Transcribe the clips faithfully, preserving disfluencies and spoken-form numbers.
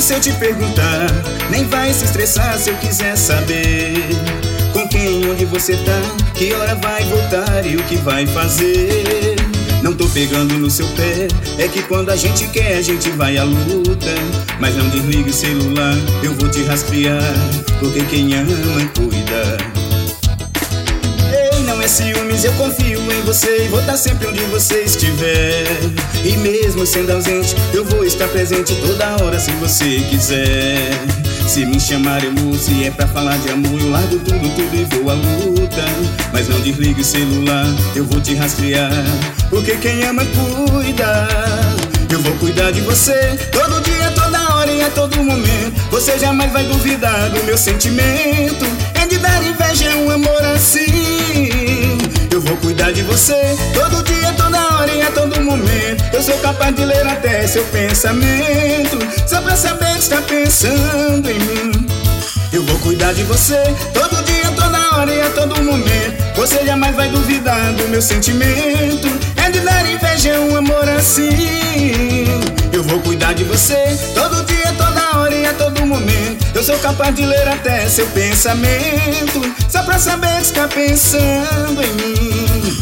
se eu te perguntar, nem vai se estressar se eu quiser saber com quem, onde você tá, que hora vai voltar e o que vai fazer. Não tô pegando no seu pé, é que quando a gente quer a gente vai à luta. Mas não desligue o celular, eu vou te rastrear, porque quem ama cuida. Ei, não é ciúmes, eu confio em você e vou estar sempre onde você estiver. E mesmo sendo ausente, eu vou estar presente toda hora se você quiser. Se me chamar eu vou, se é pra falar de amor eu largo tudo, tudo e vou à luta. Mas não desligue o celular, eu vou te rastrear, porque quem ama cuida. Eu vou cuidar de você, todo dia, toda hora e a todo momento. Você jamais vai duvidar do meu sentimento, é de dar inveja um amor assim. Eu vou cuidar de você, todo dia, toda hora e a todo momento. Eu sou capaz de ler até seu pensamento, só pra saber que está pensando em mim. Eu vou cuidar de você, todo dia, toda hora e a todo momento. Você jamais vai duvidar do meu sentimento, é de dar inveja um amor assim. Eu vou cuidar de você, todo dia, toda hora e a todo momento. Eu sou capaz de ler até seu pensamento, só pra saber que está pensando em mim.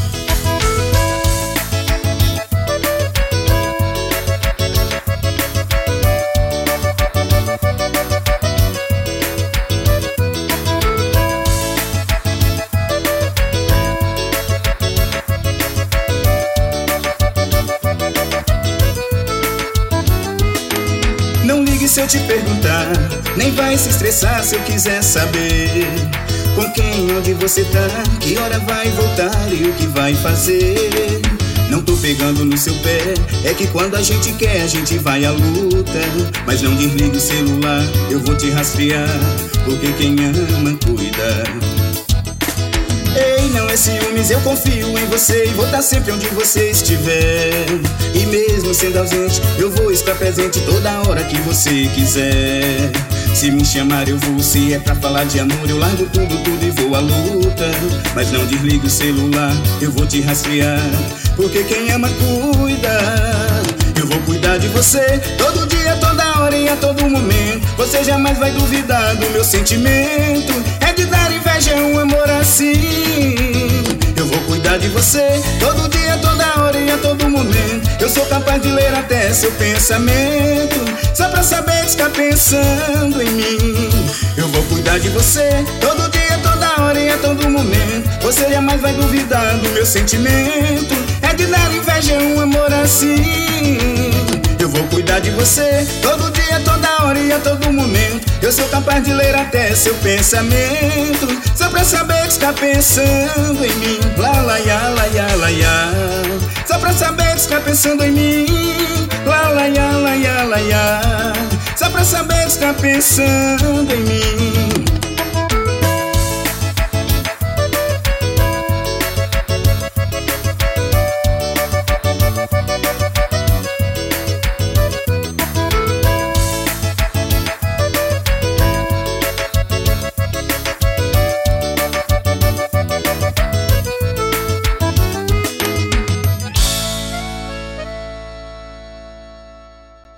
Não ligue se eu te perguntar, nem vai se estressar se eu quiser saber com quem, onde você tá, que hora vai voltar e o que vai fazer. Não tô pegando no seu pé, é que quando a gente quer a gente vai à luta. Mas não desligue o celular, eu vou te rastrear, porque quem ama cuida. Ei, não é ciúmes, eu confio em você e vou estar sempre onde você estiver. E mesmo sendo ausente, eu vou estar presente toda hora que você quiser. Se me chamar eu vou, se é pra falar de amor eu largo tudo, tudo e vou à luta. Mas não desligue o celular, eu vou te rastrear, porque quem ama cuida. Eu vou cuidar de você, todo dia, toda hora e a todo momento. Você jamais vai duvidar do meu sentimento, é de dar inveja um amor assim. Eu vou cuidar de você, todo dia, toda hora e a todo momento. Eu sou capaz de ler até seu pensamento, só pra saber que está pensando em mim. Eu vou cuidar de você, todo dia, toda hora e a todo momento. Você jamais vai duvidar do meu sentimento, é de dar inveja um amor assim. Eu vou cuidar de você, todo dia, toda hora e a todo momento. Eu sou capaz de ler até seu pensamento, só pra saber que está pensando em mim. Lá, lá, ya, lá, ya, lá, ya. Só pra saber que está pensando em mim. Lá, lá, ya, lá, ya, lá, ya. Só pra saber que está pensando em mim.